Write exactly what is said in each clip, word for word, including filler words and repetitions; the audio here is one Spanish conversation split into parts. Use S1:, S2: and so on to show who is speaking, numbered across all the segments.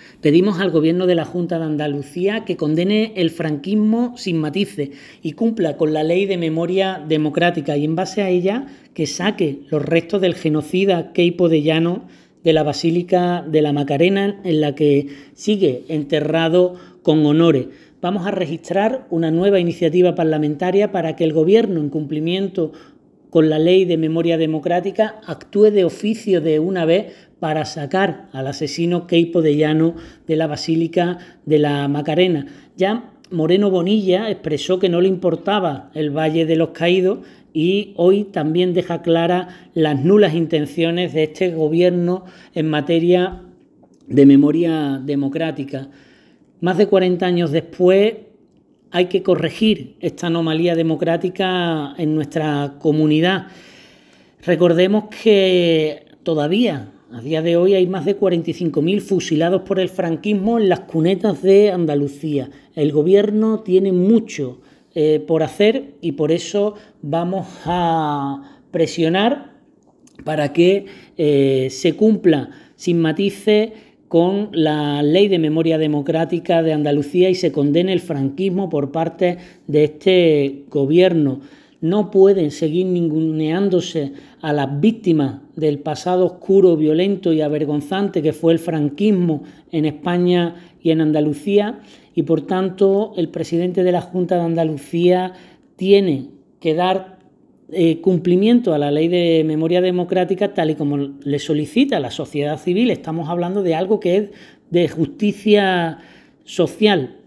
S1: Pedimos al Gobierno de la Junta de Andalucía que condene el franquismo sin matices y cumpla con la Ley de Memoria Democrática y, en base a ella, que saque los restos del genocida Queipo de Llano de la Basílica de la Macarena, en la que sigue enterrado con honores. Vamos a registrar una nueva iniciativa parlamentaria para que el Gobierno, en cumplimiento con la Ley de Memoria Democrática, actúe de oficio de una vez para sacar al asesino Queipo de Llano de la Basílica de la Macarena. Ya Moreno Bonilla expresó que no le importaba el Valle de los Caídos y hoy también deja claras las nulas intenciones de este Gobierno en materia de memoria democrática. Más de cuarenta años después, hay que corregir esta anomalía democrática en nuestra comunidad. Recordemos que todavía, a día de hoy, hay más de cuarenta y cinco mil fusilados por el franquismo en las cunetas de Andalucía. El Gobierno tiene mucho eh, por hacer y por eso vamos a presionar para que eh, se cumpla sin matices con la Ley de Memoria Democrática de Andalucía y se condene el franquismo por parte de este Gobierno. No pueden seguir ninguneándose a las víctimas del pasado oscuro, violento y avergonzante que fue el franquismo en España y en Andalucía, y por tanto el presidente de la Junta de Andalucía tiene que dar Eh, cumplimiento a la Ley de Memoria Democrática tal y como le solicita la sociedad civil. Estamos hablando de algo que es de justicia social.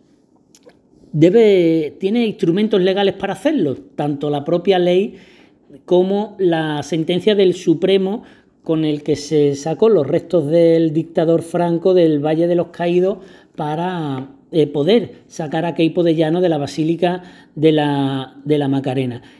S1: Debe, tiene instrumentos legales para hacerlo, tanto la propia ley como la sentencia del Supremo con el que se sacó los restos del dictador Franco del Valle de los Caídos para eh, poder sacar a Queipo de Llano de la Basílica de la, de la Macarena.